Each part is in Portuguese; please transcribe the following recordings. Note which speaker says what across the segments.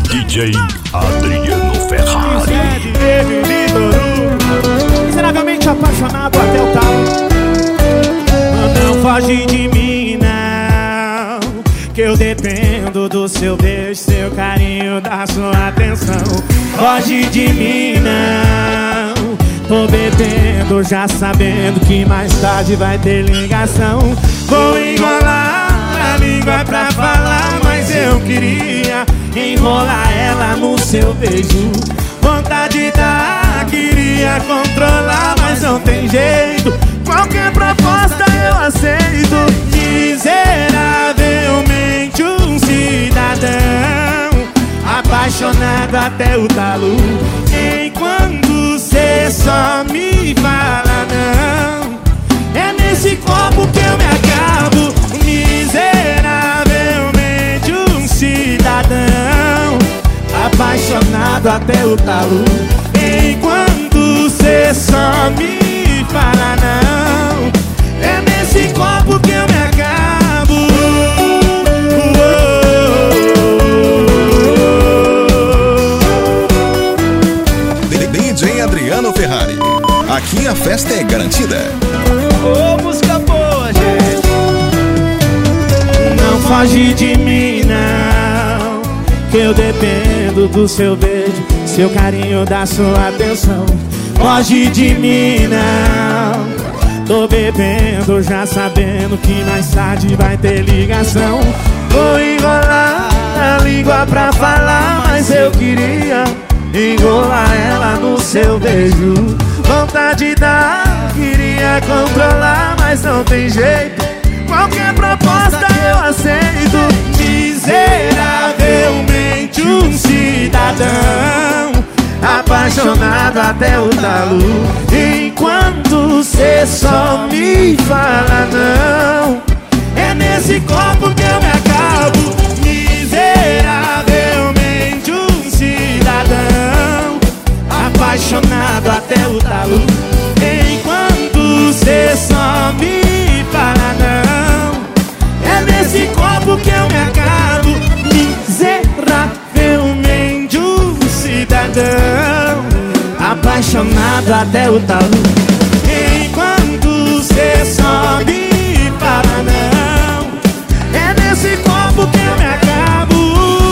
Speaker 1: DJ Adriano Ferrari.
Speaker 2: Miseravelmente apaixonado até o talo. Não foge de mim, não, que eu dependo do seu beijo, seu carinho, da sua atenção. Foge de mim, não, tô bebendo, já sabendo que mais tarde vai ter ligação. Vou enrolar a língua pra falar, mas eu queria enrolar ela no seu beijo. Vontade dá, queria controlar, mas não tem jeito. Qualquer proposta eu aceito. Miseravelmente um cidadão apaixonado até o talo. Enquanto cê só me fala não, é nesse copo que eu me acabo. Miseravelmente um cidadão apaixonado até o talo. Enquanto cê só me fala não, é nesse copo que eu me acabo.
Speaker 3: DJ Adriano Ferrari, aqui a festa é garantida.
Speaker 2: Ô, música boa, gente. Não foge de mim, não, que eu dependo do seu beijo, seu carinho, da sua atenção. Foge de mim, não, tô bebendo, já sabendo que mais tarde vai ter ligação. Vou enrolar a língua pra falar, mas eu queria enrolar ela no seu beijo. Vontade dá, queria controlar, mas não tem jeito. Qualquer proposta eu aceito. Miseravelmente um cidadão apaixonado até o talo. Enquanto cê só me fala não, é nesse copo que eu me acabo. Miseravelmente um cidadão apaixonado até o talo. Enquanto cê só me fala não, é nesse copo que eu me acabo. Miseravelmente um cidadão apaixonado até o talo. Enquanto cê só me fala não, é nesse copo que eu me acabo.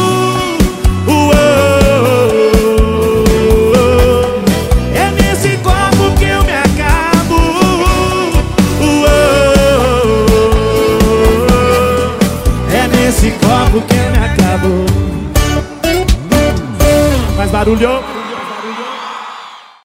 Speaker 2: É nesse copo que eu me acabo. É nesse copo que eu me acabo. Faz barulho.